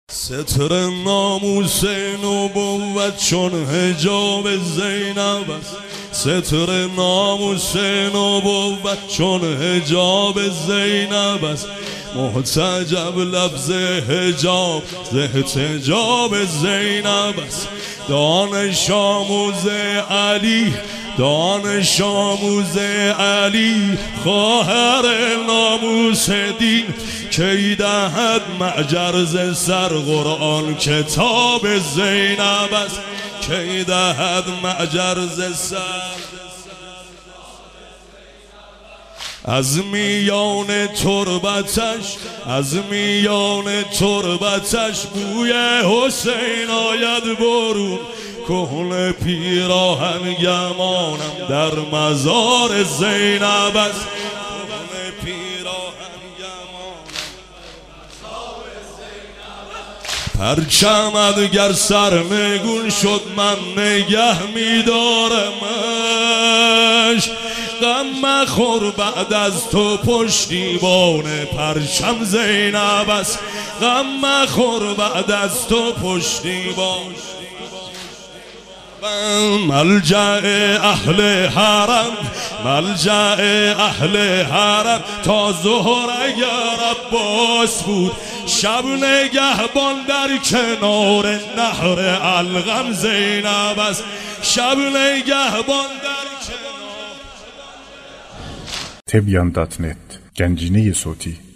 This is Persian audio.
ستر ناموس نبوت چون حجاب زینب است. ستر ناموس نبوت چون حجاب زینب است. محتجب لفظ حجاب ز احتجاب زینب است. دانش آموز علی، دانش آموز علی، خواهر ناموس دین، کی دهد معجر ز سر قرآن کتاب زینب است. کی دهد معجر ز سر. از میان تربتش، از میان تربتش بوی حسین آید برون. کهنه پیراهن گمانم در مزار زینب است. کهنه پیراهن گمانم مزار زینب است. پرچمت گر سرنگون شد من نگه می‌دارمش. غم مخور بعد از تو پشتیبان پرچم زینب است. غم مخور بعد از تو پشتیبان. ملجأ اهل حرم، ملجأ اهل حرم، تا ظهر اگر عباس بود شب نگهبان در کنار نهر القم زینب است. شب نگهبان در کنار. Tebyan.net Gencine Soti